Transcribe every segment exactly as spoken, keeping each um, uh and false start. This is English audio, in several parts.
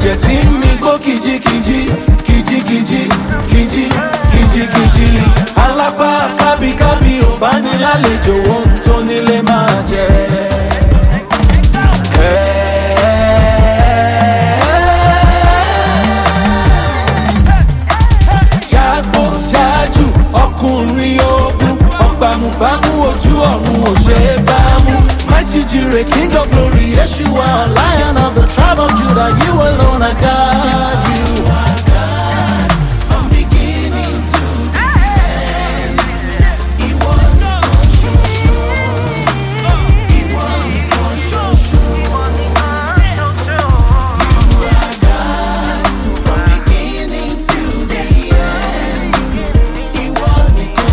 ẹ̀jẹ̀ tí ń mi gbó kìjikìji kìjikìji kìji kìjikìji alápá kábíkábí ò bá ní lálejò ohun tó nílé máa jẹ. Yàgbó yájú ọkùnrin ogun ọgbàmùgbàmù ojú ọ̀run ò ṣe é bá mú. Mighty Jireh, King of glory, Yeshua, Lion of the tribe of Judah, you alone are God. You are God from beginning to the end. You are God, you are God from beginning to the end. You are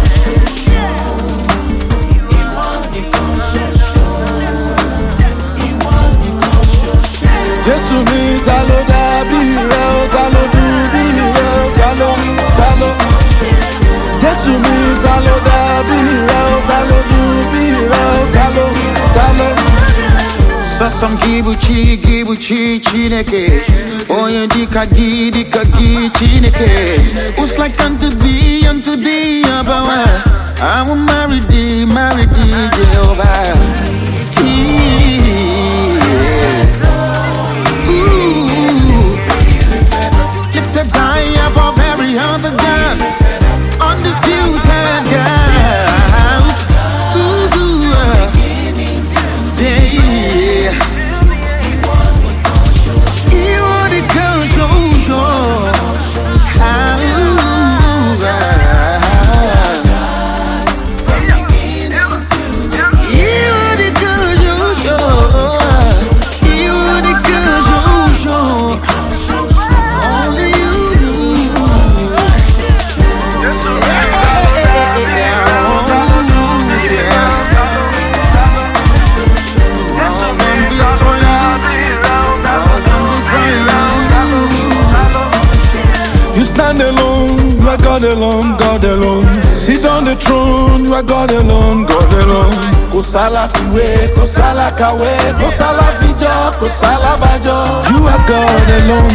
Jésù mi ta ló dàbí rẹ̀ ó ta ló dùn bí rẹ̀ ó ta ló ta ló. Jésù mi ta ló dàbí rẹ̀ ó ta ló dùn bí rẹ̀ ó ta ló ta ló. Sasam gibuchi gibuchi chineke Oye dika gi dika gi chineke Who's like unto thee, unto thee, Abawa I will marry thee, marry thee, Jehovah. Lifted high above every other God, undisputed God. Ooh, yeah. You are the God, so sure. You stand alone, you are God alone, God alone. Sit on the throne, you are God alone, God alone. Kò sálà fiwé, kò sálà kàwé, kò sálà fijọ́, kò sálà bàjọ́. You are God alone.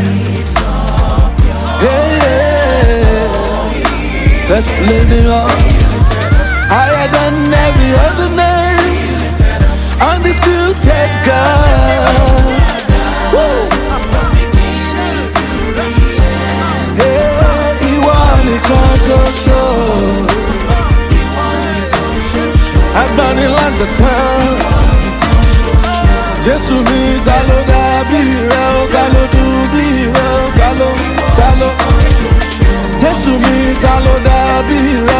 Hey, hey. Let's lift it up higher than every other name. Undisputed God. Woo. Nìkan ṣoṣo agbanilangatan Jésù mi ta ló dàbí rẹ̀ ó ta ló dùn bí rẹ̀ ó ta ló ta ló Jésù mi ta ló dàbí rẹ̀.